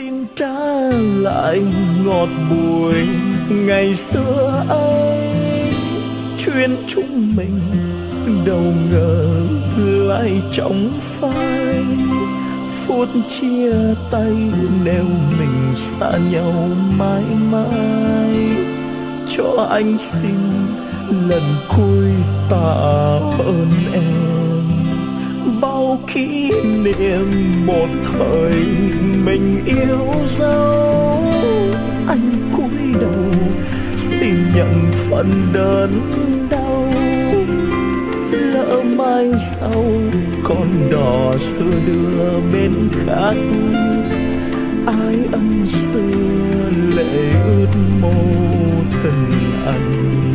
xin trả lại ngọt bùi ngày xưa ấy. Chuyến chúng mình đâu ngờ lại trong phai, phút chia tay nếu mình xa nhau mãi mãi. Cho anh xin lần cuối tạ ơn em, bao kỷ niệm một thời mình yêu dấu. Anh cúi đầu xin nhận phần đớn đau, lỡ mai sau con đò xưa đưa bên khác. Ai ân xưa lệ ướt mô thân anh.